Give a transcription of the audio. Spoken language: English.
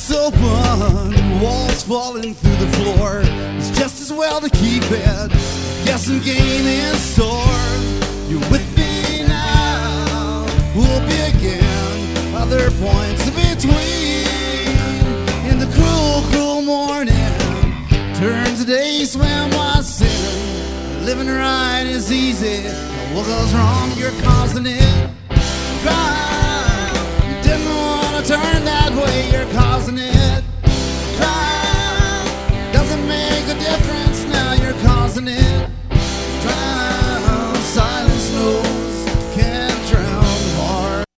cracks open, walls falling through the floor. It's just as well to keep it. Guessing game in store. You're with me now. We'll begin other points between. In the cruel, cruel morning, turns the day swim was sin. Living right is easy. What goes wrong, you're causing it. Cry. You didn't want to turn that way, you're causing it. Cry.